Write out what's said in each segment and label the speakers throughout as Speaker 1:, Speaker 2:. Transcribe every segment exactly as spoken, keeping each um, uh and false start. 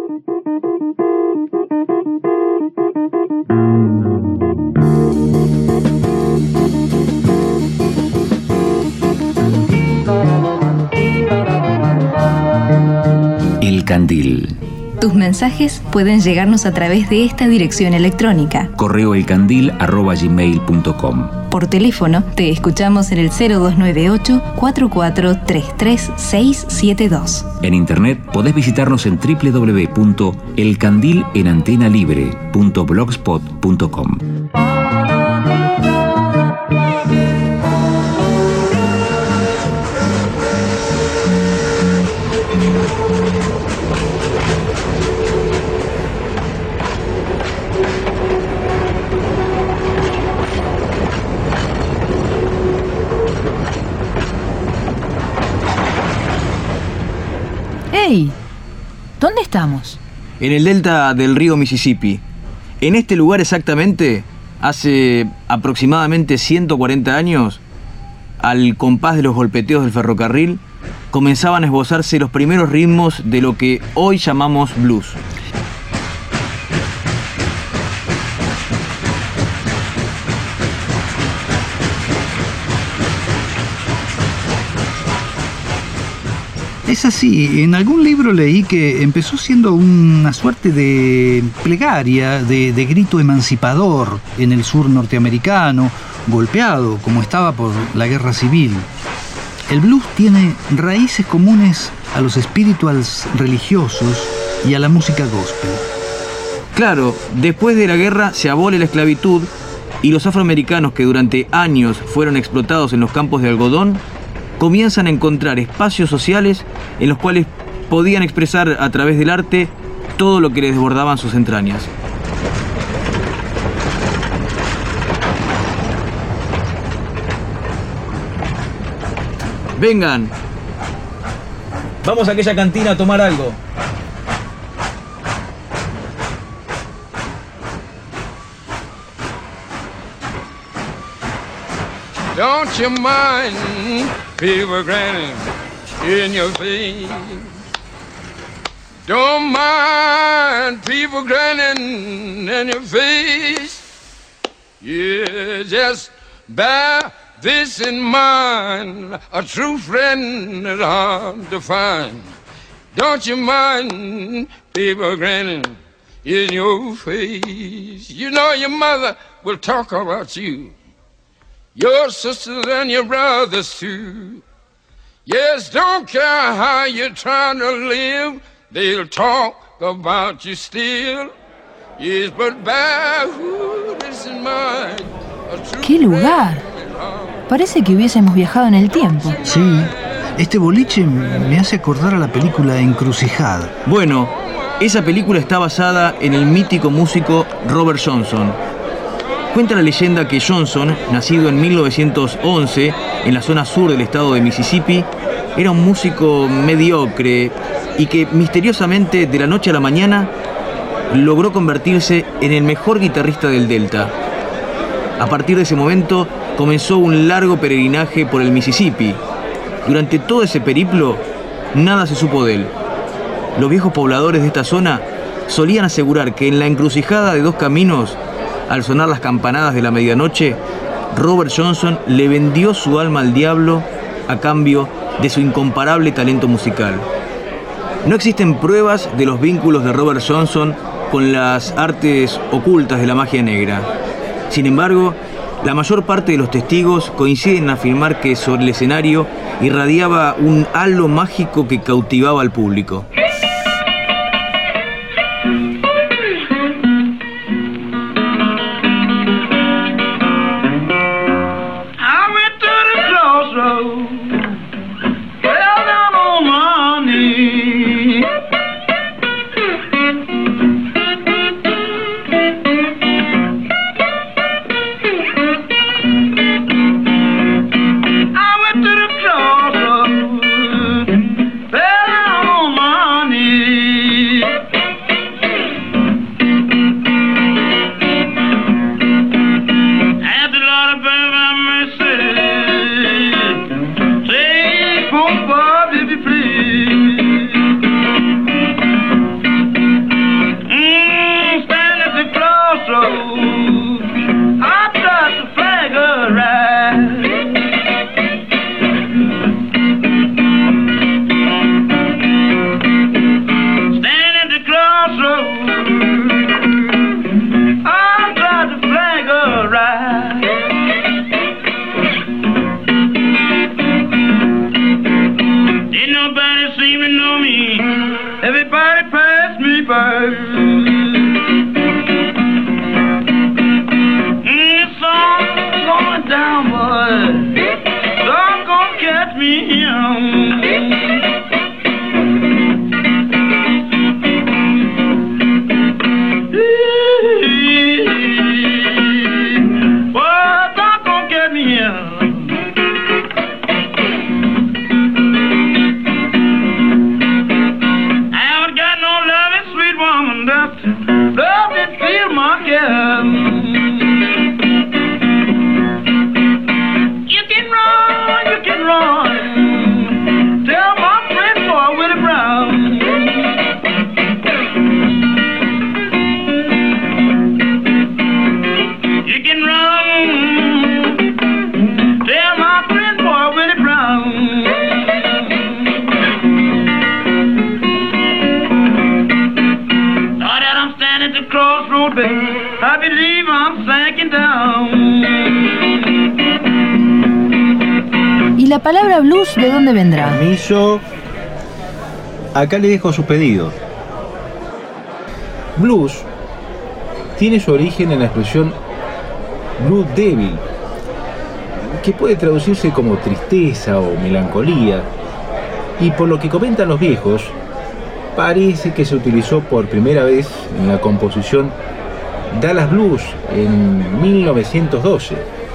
Speaker 1: El Candil.
Speaker 2: Tus mensajes pueden llegarnos a través de esta dirección electrónica:
Speaker 1: correo elcandil arroba gmail punto com.
Speaker 2: Por teléfono, te escuchamos en el cero dos nueve ocho, cuatro cuatro tres tres, seis siete dos.
Speaker 1: En internet podés visitarnos en doble u doble u doble u punto el candil en antena libre punto blogspot punto com.
Speaker 3: ¡Hey! ¿Dónde estamos?
Speaker 4: En el delta del río Mississippi. En este lugar exactamente, hace aproximadamente ciento cuarenta años, al compás de los golpeteos del ferrocarril, comenzaban a esbozarse los primeros ritmos de lo que hoy llamamos blues.
Speaker 5: Es así, en algún libro leí que empezó siendo una suerte de plegaria, de, de grito emancipador en el sur norteamericano, golpeado como estaba por la guerra civil. El blues tiene raíces comunes a los spirituals religiosos y a la música gospel.
Speaker 4: Claro, después de la guerra se abole la esclavitud y los afroamericanos que durante años fueron explotados en los campos de algodón comienzan a encontrar espacios sociales en los cuales podían expresar a través del arte todo lo que les desbordaban sus entrañas. Vengan, vamos a aquella cantina a tomar algo.
Speaker 6: Don't you mind people grinning in your face? Don't mind people grinning in your face. Yeah, just bear this in mind. A true friend is hard to find. Don't you mind people grinning in your face? You know your mother will talk about you, your sisters and your brothers too. Yes, don't care how you're trying to live, they'll talk about you still. Yes, but barefoot is in mind.
Speaker 3: ¡Qué lugar! Parece que hubiésemos viajado en el tiempo.
Speaker 5: Sí, este boliche me hace acordar a la película Encrucijada.
Speaker 4: Bueno, esa película está basada en el mítico músico Robert Johnson. Cuenta la leyenda que Johnson, nacido en mil novecientos once en la zona sur del estado de Mississippi, era un músico mediocre y que misteriosamente de la noche a la mañana logró convertirse en el mejor guitarrista del Delta. A partir de ese momento comenzó un largo peregrinaje por el Mississippi. Durante todo ese periplo, nada se supo de él. Los viejos pobladores de esta zona solían asegurar que en la encrucijada de dos caminos, al sonar las campanadas de la medianoche, Robert Johnson le vendió su alma al diablo a cambio de su incomparable talento musical. No existen pruebas de los vínculos de Robert Johnson con las artes ocultas de la magia negra. Sin embargo, la mayor parte de los testigos coinciden en afirmar que sobre el escenario irradiaba un halo mágico que cautivaba al público.
Speaker 6: Mama. sleepers. It's all going down, boy. Don't gonna catch me here. You can run, you can run. Tell my friend boy Willie Brown. You can run. Tell my friend boy Willie Brown. Now that I'm standing at the crossroad, baby, I believe I'm sinking down.
Speaker 3: ¿Y la palabra blues de dónde vendrá?
Speaker 7: Permiso. Acá le dejo sus pedidos. Blues tiene su origen en la expresión Blue Devil, que puede traducirse como tristeza o melancolía, y por lo que comentan los viejos, parece que se utilizó por primera vez en la composición Dallas Blues en mil novecientos doce.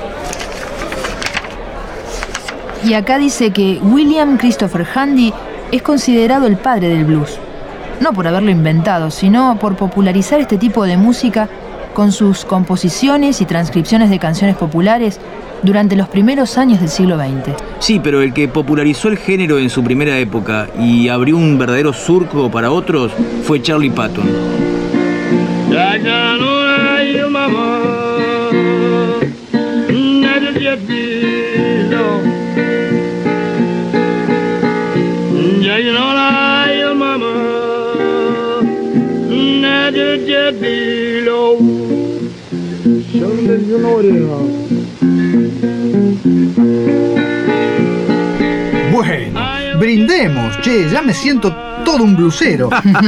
Speaker 3: Y acá dice que William Christopher Handy es considerado el padre del blues. No por haberlo inventado, sino por popularizar este tipo de música con sus composiciones y transcripciones de canciones populares durante los primeros años del siglo veinte.
Speaker 4: Sí, pero el que popularizó el género en su primera época y abrió un verdadero surco para otros fue Charlie Patton.
Speaker 5: Bueno, brindemos, che, ya me siento todo un blusero.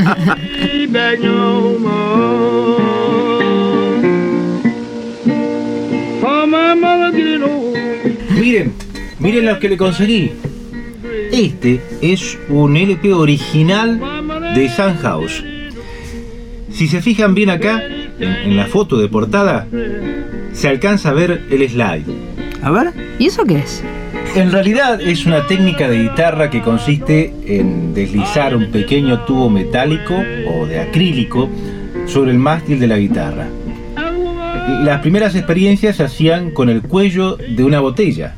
Speaker 7: Miren, miren lo que le conseguí. Este es un L P original de Sunhouse. Si se fijan bien acá, en, en la foto de portada, se alcanza a ver el slide.
Speaker 4: A ver.
Speaker 3: ¿Y eso qué es?
Speaker 7: En realidad es una técnica de guitarra que consiste en deslizar un pequeño tubo metálico o de acrílico sobre el mástil de la guitarra. Las primeras experiencias se hacían con el cuello de una botella.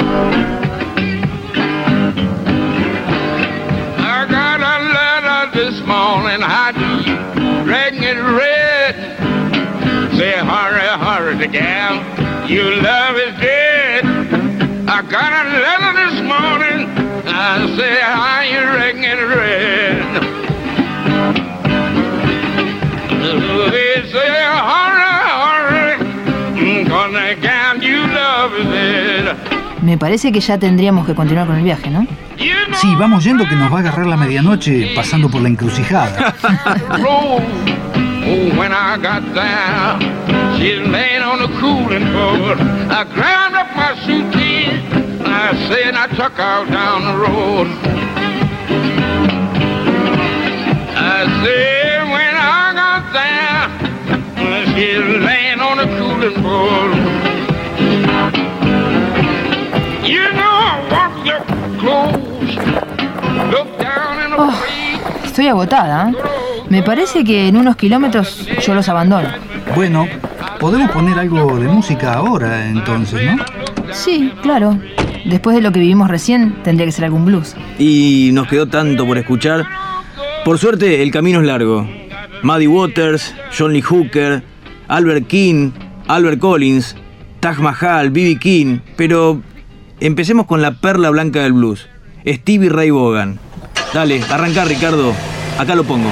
Speaker 6: I got a letter this morning, I say, how you reckon it read? They say, hurry, hurry, gonna count you love it.
Speaker 3: Me parece que ya tendríamos que continuar con el viaje, ¿no?
Speaker 5: Sí, vamos yendo que nos va a agarrar la medianoche pasando por la encrucijada.
Speaker 6: Oh, when I got there, she's laying on the cooling board. I grabbed up my suitcase, I said I took her down the road. I said when I got there, she's laying on the cooling board. You know I walked up close, looked down in the
Speaker 3: Oh, estoy agotada, ¿eh? Me parece que en unos kilómetros yo los abandono.
Speaker 5: Bueno, podemos poner algo de música ahora, entonces, ¿no?
Speaker 3: Sí, claro. Después de lo que vivimos recién, tendría que ser algún blues.
Speaker 4: Y nos quedó tanto por escuchar. Por suerte, el camino es largo. Muddy Waters, John Lee Hooker, Albert King, Albert Collins, Taj Mahal, B B King. Pero empecemos con la perla blanca del blues, Stevie Ray Vaughan. Dale, arrancá, Ricardo. Acá lo pongo.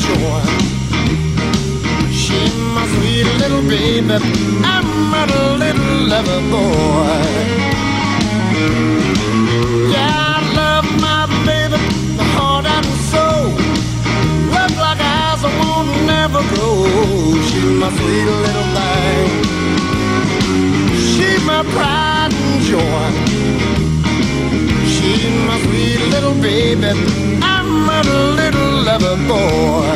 Speaker 8: joy. She's my sweet little baby, I'm a little lover boy. Yeah, I love my baby, the heart and soul. Love like eyes I won't never grow. She's my sweet little thing. She's my pride and joy. She's my sweet little baby, I'm a little lover boy.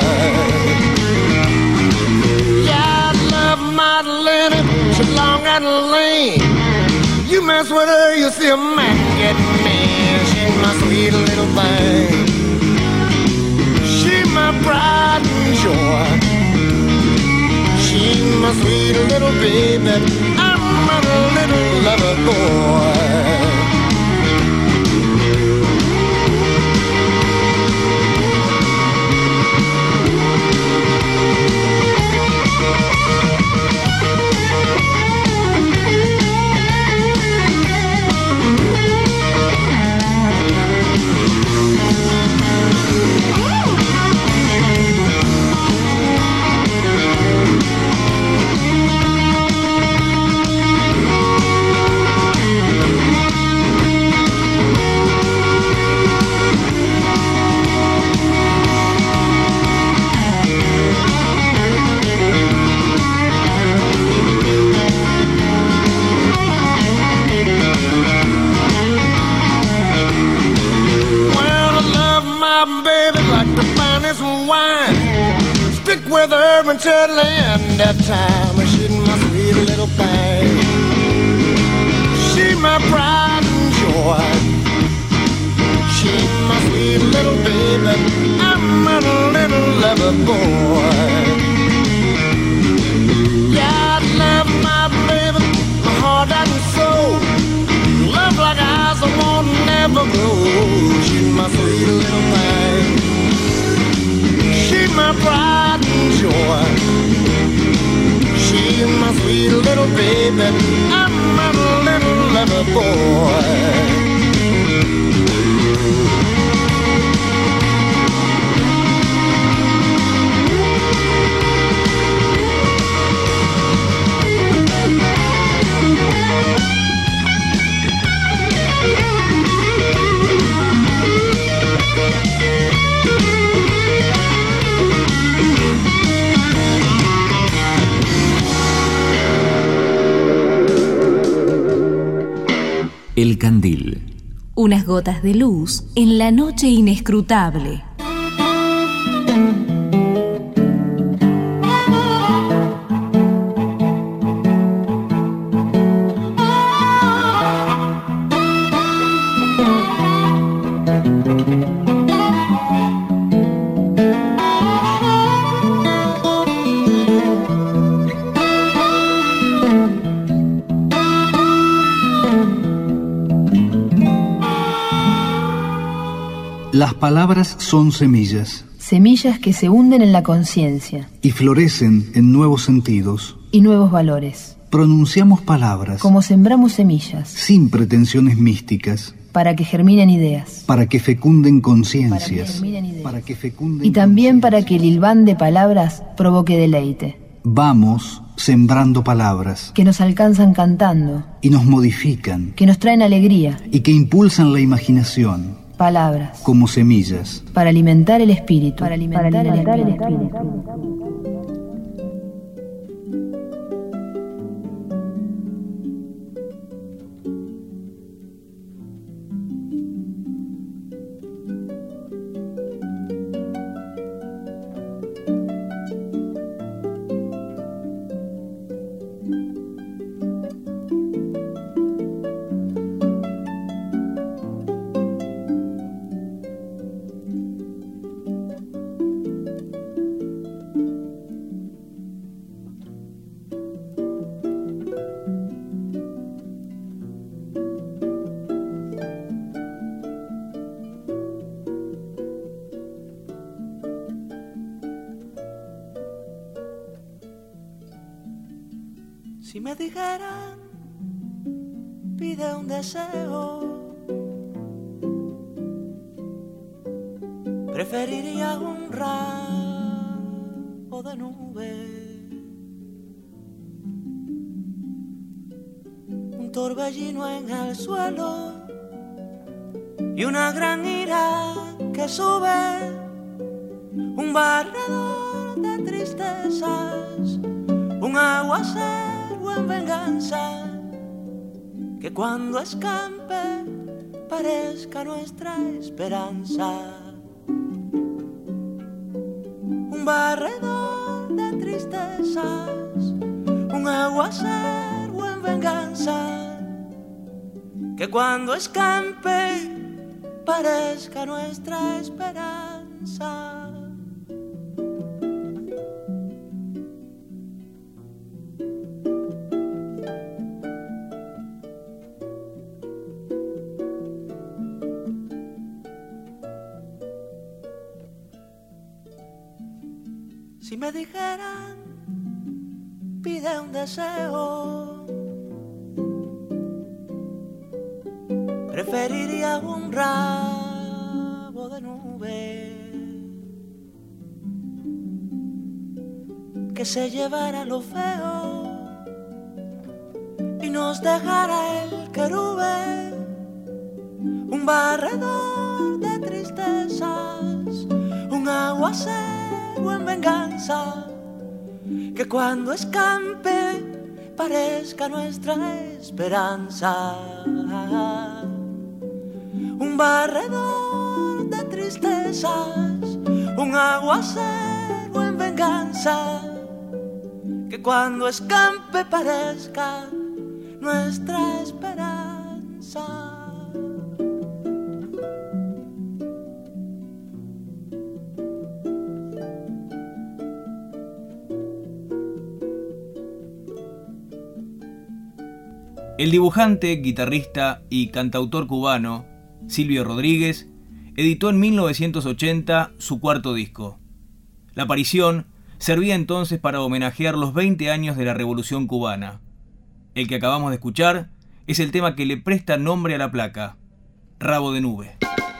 Speaker 8: Yeah, I love my Lenny, she's long and lean. You mess with her, you see a man get mad. She's my sweet little thing. She's my pride and joy. She's my sweet little baby, I'm a little lover boy. With her until the end of time. She's my sweet little thing. She's my pride and joy. She's my sweet little baby, I'm a little lover boy. Yeah, I love my baby, my heart and soul. Love like eyes I won't never grow. She's my sweet little thing. She's my pride and joy. She's my sweet little baby, I'm a little lover boy.
Speaker 1: El Candil.
Speaker 2: Unas gotas de luz en la noche inescrutable.
Speaker 5: Las palabras son semillas.
Speaker 3: Semillas que se hunden en la conciencia.
Speaker 5: Y florecen en nuevos sentidos.
Speaker 3: Y nuevos valores.
Speaker 5: Pronunciamos palabras.
Speaker 3: Como sembramos semillas.
Speaker 5: Sin pretensiones místicas.
Speaker 3: Para que germinen ideas.
Speaker 5: Para que fecunden conciencias.
Speaker 3: Para que fecunden y también para que el hilván de palabras provoque deleite.
Speaker 5: Vamos sembrando palabras.
Speaker 3: Que nos alcanzan cantando.
Speaker 5: Y nos modifican.
Speaker 3: Que nos traen alegría.
Speaker 5: Y que impulsan la imaginación.
Speaker 3: Palabras.
Speaker 5: Como semillas.
Speaker 3: Para alimentar el espíritu. Para alimentar, para alimentar el espíritu. El espíritu.
Speaker 9: Si me dijeran, pide un deseo, preferiría un rayo rabo de nube, un torbellino en el suelo y una gran ira que sube, un barredor de tristezas, un aguacero en venganza, que cuando escampe parezca nuestra esperanza. Un barredor de tristezas, un aguacero en venganza, que cuando escampe parezca nuestra esperanza. Si me dijeran, pide un deseo, preferiría un rabo de nube que se llevara lo feo y nos dejara el querube, un barredor de tristezas, un aguacero en venganza, que cuando escampe parezca nuestra esperanza. Un barredor de tristezas, un aguacero en venganza, que cuando escampe parezca nuestra esperanza.
Speaker 4: El dibujante, guitarrista y cantautor cubano Silvio Rodríguez editó en mil novecientos ochenta su cuarto disco. La aparición servía entonces para homenajear los veinte años de la Revolución Cubana. El que acabamos de escuchar es el tema que le presta nombre a la placa, Rabo de Nube.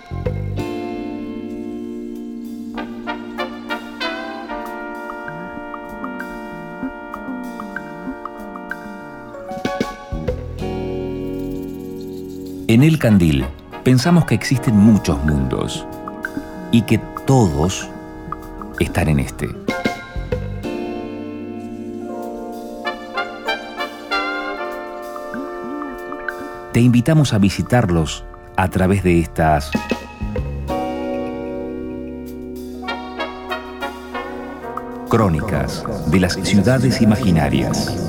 Speaker 1: En El Candil pensamos que existen muchos mundos y que todos están en este. Te invitamos a visitarlos a través de estas crónicas de las ciudades imaginarias.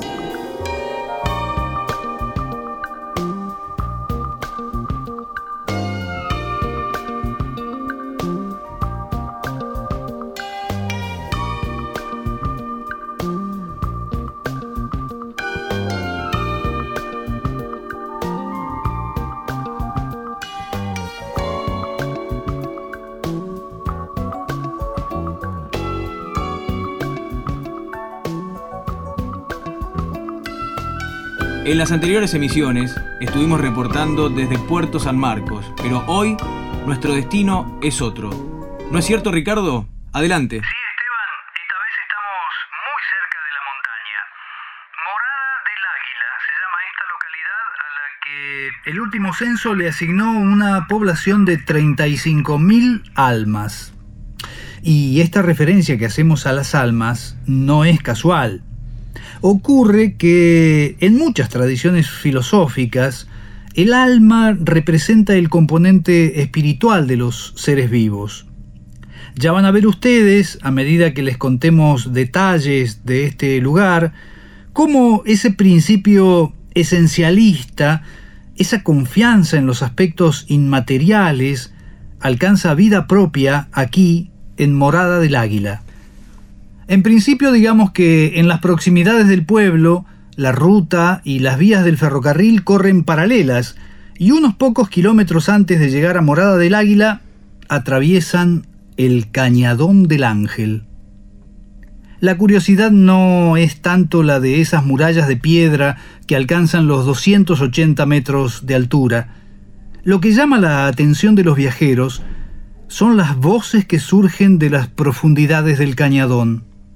Speaker 4: En las anteriores emisiones estuvimos reportando desde Puerto San Marcos, pero hoy nuestro destino es otro. ¿No es cierto, Ricardo? Adelante.
Speaker 10: Sí, Esteban, esta vez estamos muy cerca de la montaña. Morada del Águila se llama esta localidad a la que
Speaker 5: el último censo le asignó una población de treinta y cinco mil almas. Y esta referencia que hacemos a las almas no es casual. Ocurre que en muchas tradiciones filosóficas el alma representa el componente espiritual de los seres vivos. Ya van a ver ustedes, a medida que les contemos detalles de este lugar, cómo ese principio esencialista, esa confianza en los aspectos inmateriales, alcanza vida propia aquí en Morada del Águila. En principio, digamos que en las proximidades del pueblo, la ruta y las vías del ferrocarril corren paralelas y unos pocos kilómetros antes de llegar a Morada del Águila atraviesan el Cañadón del Ángel. La curiosidad no es tanto la de esas murallas de piedra que alcanzan los doscientos ochenta metros de altura. Lo que llama la atención de los viajeros son las voces que surgen de las profundidades del cañadón.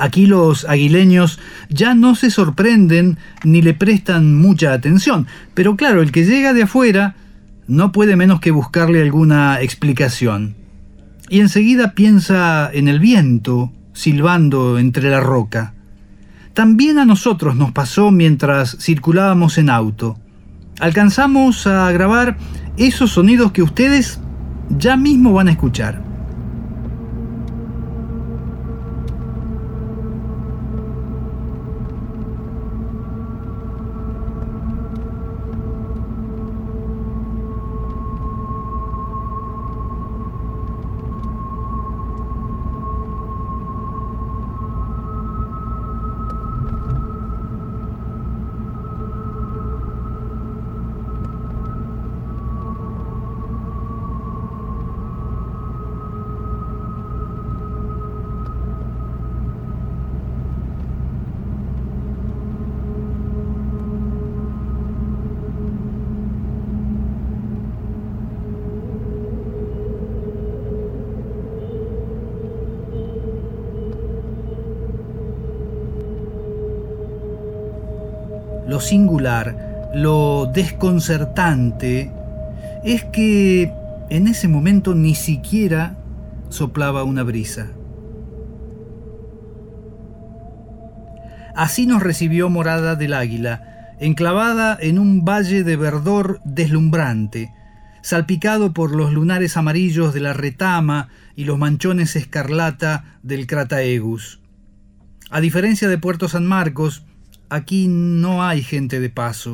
Speaker 5: Aquí los aguileños ya no se sorprenden ni le prestan mucha atención, pero claro, el que llega de afuera no puede menos que buscarle alguna explicación. Y enseguida piensa en el viento silbando entre la roca. También a nosotros nos pasó mientras circulábamos en auto. Alcanzamos a grabar esos sonidos que ustedes ya mismo van a escuchar. Lo singular, lo desconcertante, es que en ese momento ni siquiera soplaba una brisa. Así nos recibió Morada del Águila, enclavada en un valle de verdor deslumbrante, salpicado por los lunares amarillos de la retama y los manchones escarlata del Crataegus. A diferencia de Puerto San Marcos, aquí no hay gente de paso,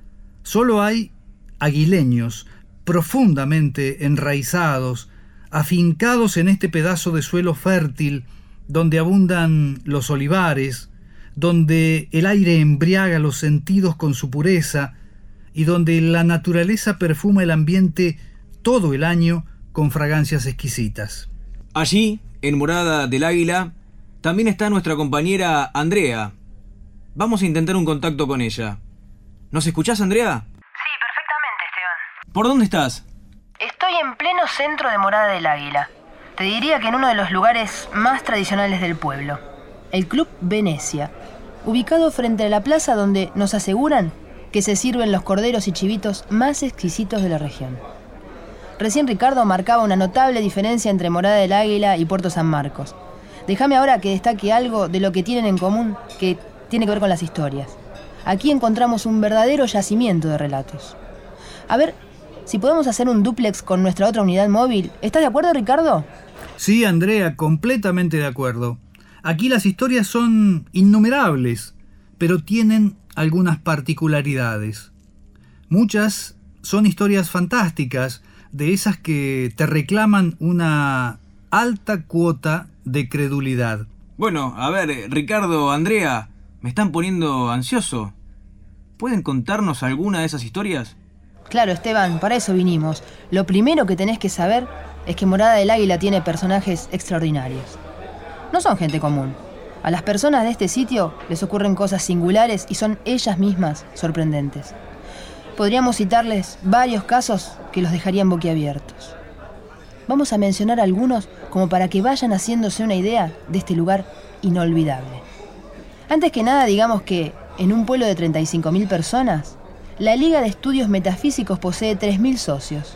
Speaker 5: solo hay aguileños profundamente enraizados, afincados en este pedazo de suelo fértil donde abundan los olivares, donde el aire embriaga los sentidos con su pureza y donde la naturaleza perfuma el ambiente todo el año con fragancias exquisitas.
Speaker 4: Allí, en Morada del Águila, también está nuestra compañera Andrea. Vamos a intentar un contacto con ella. ¿Nos escuchás, Andrea?
Speaker 3: Sí, perfectamente, Esteban.
Speaker 4: ¿Por dónde estás?
Speaker 3: Estoy en pleno centro de Morada del Águila. Te diría que en uno de los lugares más tradicionales del pueblo. El Club Venecia, ubicado frente a la plaza donde nos aseguran que se sirven los corderos y chivitos más exquisitos de la región. Recién Ricardo marcaba una notable diferencia entre Morada del Águila y Puerto San Marcos. Déjame ahora que destaque algo de lo que tienen en común, que tiene que ver con las historias. Aquí encontramos un verdadero yacimiento de relatos. A ver, si podemos hacer un dúplex con nuestra otra unidad móvil. ¿Estás de acuerdo, Ricardo?
Speaker 5: Sí, Andrea, completamente de acuerdo. Aquí las historias son innumerables, pero tienen algunas particularidades. Muchas son historias fantásticas, de esas que te reclaman una alta cuota de credulidad.
Speaker 4: Bueno, a ver, Ricardo, Andrea, me están poniendo ansioso. ¿Pueden contarnos alguna de esas historias?
Speaker 3: Claro, Esteban, para eso vinimos. Lo primero que tenés que saber es que Morada del Águila tiene personajes extraordinarios. No son gente común. A las personas de este sitio les ocurren cosas singulares y son ellas mismas sorprendentes. Podríamos citarles varios casos que los dejarían boquiabiertos. Vamos a mencionar algunos como para que vayan haciéndose una idea de este lugar inolvidable. Antes que nada, digamos que en un pueblo de treinta y cinco mil personas, la Liga de Estudios Metafísicos posee tres mil socios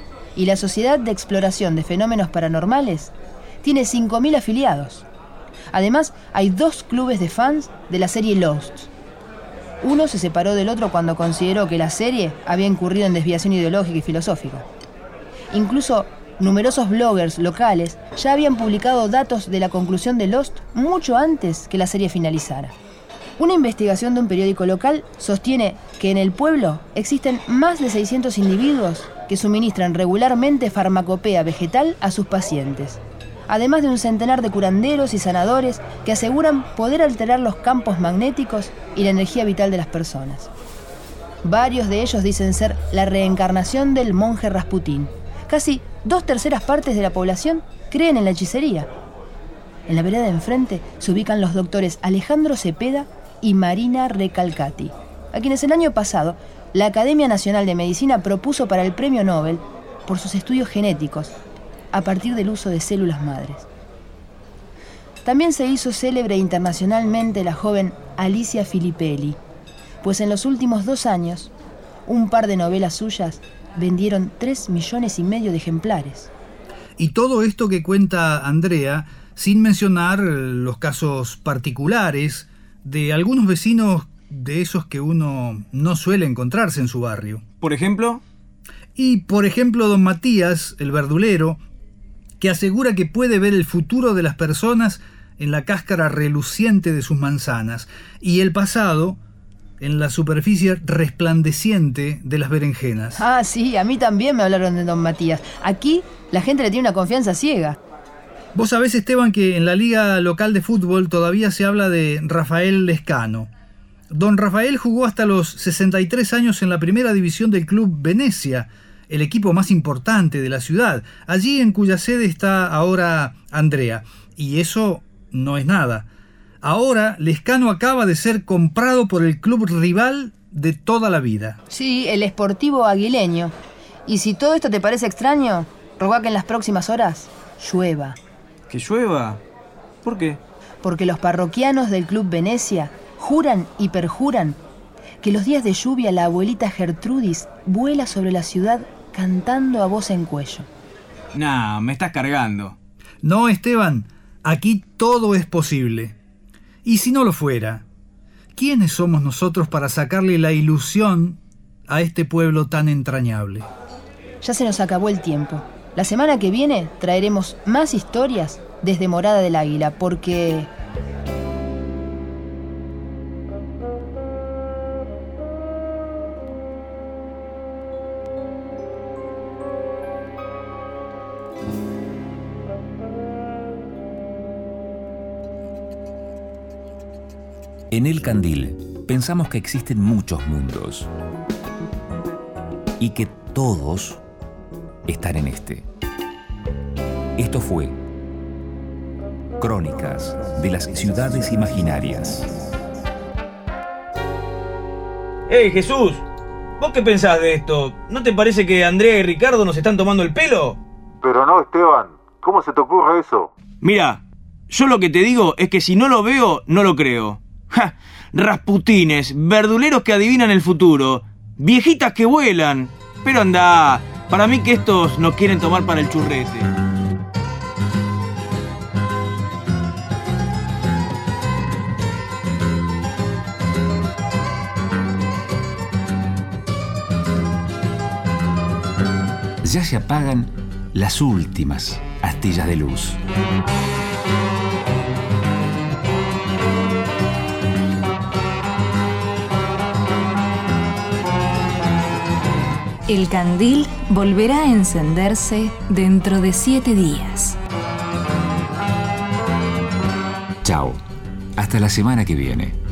Speaker 3: y la Sociedad de Exploración de Fenómenos Paranormales tiene cinco mil afiliados. Además, hay dos clubes de fans de la serie Lost. Uno se separó del otro cuando consideró que la serie había incurrido en desviación ideológica y filosófica. Incluso numerosos bloggers locales ya habían publicado datos de la conclusión de Lost mucho antes que la serie finalizara. Una investigación de un periódico local sostiene que en el pueblo existen más de seiscientos individuos que suministran regularmente farmacopea vegetal a sus pacientes, además de un centenar de curanderos y sanadores que aseguran poder alterar los campos magnéticos y la energía vital de las personas. Varios de ellos dicen ser la reencarnación del monje Rasputín. Casi dos terceras partes de la población creen en la hechicería. En la vereda de enfrente se ubican los doctores Alejandro Cepeda y Marina Recalcati, a quienes el año pasado la Academia Nacional de Medicina propuso para el Premio Nobel por sus estudios genéticos a partir del uso de células madres. También se hizo célebre internacionalmente la joven Alicia Filippelli, pues en los últimos dos años, un par de novelas suyas vendieron tres millones y medio de ejemplares.
Speaker 5: Y todo esto que cuenta Andrea, sin mencionar los casos particulares de algunos vecinos de esos que uno no suele encontrarse en su barrio.
Speaker 4: ¿Por ejemplo?
Speaker 5: Y, por ejemplo, don Matías, el verdulero, que asegura que puede ver el futuro de las personas en la cáscara reluciente de sus manzanas y el pasado en la superficie resplandeciente de las berenjenas.
Speaker 3: Ah, sí, a mí también me hablaron de don Matías. Aquí la gente le tiene una confianza ciega.
Speaker 5: Vos sabés, Esteban, que en la liga local de fútbol todavía se habla de Rafael Lescano. Don Rafael jugó hasta los sesenta y tres años en la primera división del Club Venecia, el equipo más importante de la ciudad, allí en cuya sede está ahora Andrea. Y eso no es nada. Ahora Lescano acaba de ser comprado por el club rival de toda la vida.
Speaker 3: Sí, el Sportivo Aguileño. Y si todo esto te parece extraño, rogá que en las próximas horas llueva.
Speaker 4: ¿Que llueva? ¿Por qué?
Speaker 3: Porque los parroquianos del Club Venecia juran y perjuran que los días de lluvia la abuelita Gertrudis vuela sobre la ciudad cantando a voz en cuello.
Speaker 4: Nah, me estás cargando.
Speaker 5: No, Esteban, aquí todo es posible. Y si no lo fuera, ¿quiénes somos nosotros para sacarle la ilusión a este pueblo tan entrañable?
Speaker 3: Ya se nos acabó el tiempo. La semana que viene traeremos más historias desde Morada del Águila, porque...
Speaker 1: En El Candil pensamos que existen muchos mundos y que todos están en este. Esto fue Crónicas de las Ciudades Imaginarias.
Speaker 4: ¡Hey, Jesús! ¿Vos qué pensás de esto? ¿No te parece que Andrea y Ricardo nos están tomando el pelo?
Speaker 11: Pero no, Esteban. ¿Cómo se te ocurre eso?
Speaker 4: Mira, yo lo que te digo es que si no lo veo, no lo creo. ¡Ja! Rasputines, verduleros que adivinan el futuro, viejitas que vuelan. Pero anda, para mí que estos nos quieren tomar para el churrete.
Speaker 1: Ya se apagan las últimas astillas de luz.
Speaker 2: El candil volverá a encenderse dentro de siete días.
Speaker 1: Chao. Hasta la semana que viene.